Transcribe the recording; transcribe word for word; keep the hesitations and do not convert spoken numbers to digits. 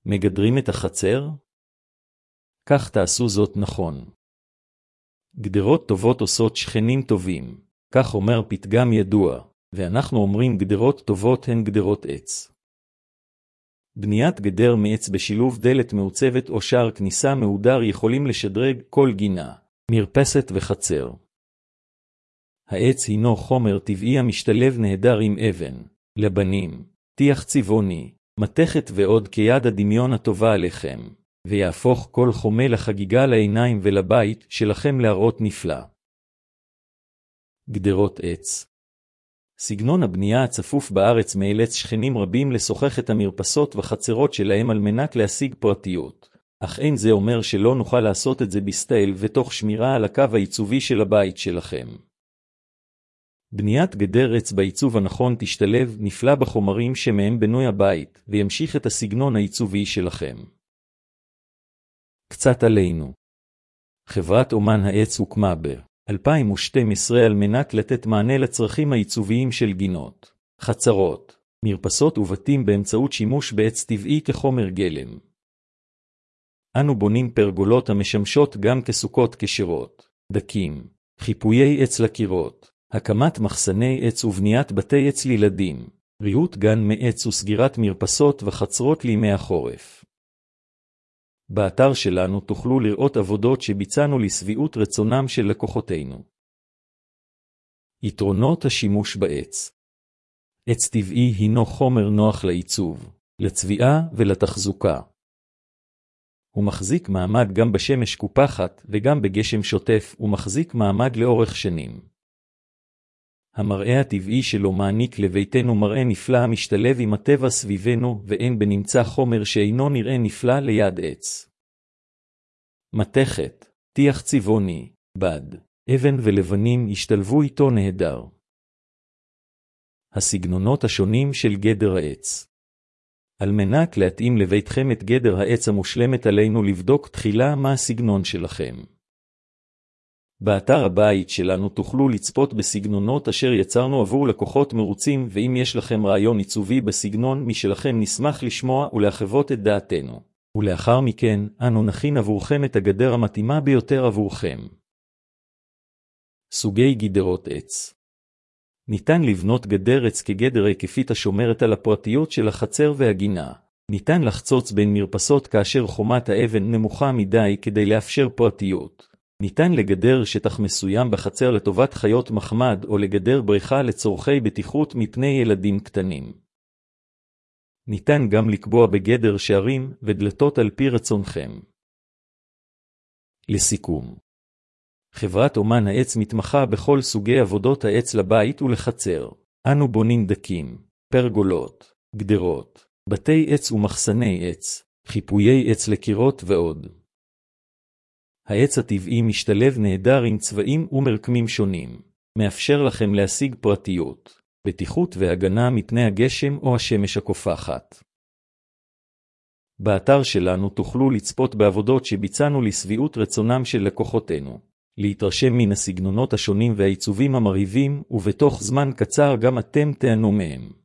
מגדרים את החצר? כך תעשו זאת נכון. גדרות טובות עושות שכנים טובים, כך אומר פתגם ידוע, ואנחנו אומרים גדרות טובות הן גדרות עץ. בניית גדר מעץ בשילוב דלת מעוצבת או שער כניסה מהודר יכולים לשדרג כל גינה, מרפסת וחצר. העץ הינו חומר טבעי המשתלב נהדר עם אבן, לבנים, טיח צבעוני, מתכת ועוד כיד הדמיון הטובה עליכם, ויהפוך כל חומה לחגיגה לעיניים ולבית שלכם להראות נפלא. גדרות עץ. סגנון הבנייה הצפוף בארץ מאלץ שכנים רבים לשוחח את המרפסות וחצרות שלהם על מנת להשיג פרטיות, אך אין זה אומר שלא נוכל לעשות את זה בסטייל ותוך שמירה על הקו העיצובי של הבית שלכם. בניית גדר עץ בעיצוב הנכון תשתלב נפלא בחומרים שמהם בנוי הבית, וימשיך את הסגנון העיצובי שלכם. קצת עלינו. חברת אומן העץ הוקמה ב-אלפיים ושתים עשרה על מנת לתת מענה לצרכים העיצוביים של גינות, חצרות, מרפסות ובתים באמצעות שימוש בעץ טבעי כחומר גלם. אנו בונים פרגולות המשמשות גם כסוכות כשרות, דקים, חיפויי עץ לקירות, הקמת מחסני עץ ובניית בתי עץ לילדים, ריהוט גן מעץ וסגירת מרפסות וחצרות לימי החורף. באתר שלנו תוכלו לראות עבודות שביצענו לשביעות רצונם של לקוחותינו. יתרונות השימוש בעץ. עץ טבעי הינו חומר נוח לעיצוב, לצביעה ולתחזוקה. הוא מחזיק מעמד גם בשמש קופחת וגם בגשם שוטף ומחזיק מעמד לאורך שנים. המראה הטבעי שלו מעניק לביתנו מראה נפלא המשתלב עם הטבע סביבנו, ואין בנמצא חומר שאינו נראה נפלא ליד עץ. מתכת, טיח צבעוני, בד, אבן ולבנים השתלבו איתו נהדר. הסגנונות השונים של גדר העץ. על מנת להתאים לביתכם את גדר העץ המושלמת עלינו לבדוק תחילה מה הסגנון שלכם. באתר הבית שלנו תוכלו לצפות בסגנונות אשר יצרנו עבור לקוחות מרוצים, ואם יש לכם רעיון עיצובי בסגנון משלכם נשמח לשמוע ולהחוות את דעתנו. ולאחר מכן אנו נכין עבורכם את הגדר המתאימה ביותר עבורכם. סוגי גדרות עץ. ניתן לבנות גדר עץ כגדר היקפית השומרת על הפרטיות של החצר והגינה. ניתן לחצוץ בין מרפסות כאשר חומת האבן נמוכה מדי כדי לאפשר פרטיות. ניתן לגדר שטח מסוים בחצר לטובת חיות מחמד או לגדר בריכה לצורכי בטיחות מפני ילדים קטנים. ניתן גם לקבוע בגדר שערים ודלתות על פי רצונכם. לסיכום. חברת אומן העץ מתמחה בכל סוגי עבודות העץ לבית ולחצר. אנו בונים דקים, פרגולות, גדרות, בתי עץ ומחסני עץ, חיפויי עץ לקירות ועוד. העץ הטבעי משתלב נהדר עם צבעים ומרקמים שונים, מאפשר לכם להשיג פרטיות, בטיחות והגנה מפני הגשם או השמש הקופחת. באתר שלנו תוכלו לצפות בעבודות שביצענו לשביעות רצונם של לקוחותינו, להתרשם מן הסגנונות השונים והעיצובים המרהיבים, ובתוך זמן קצר גם אתם תיהנו מהם.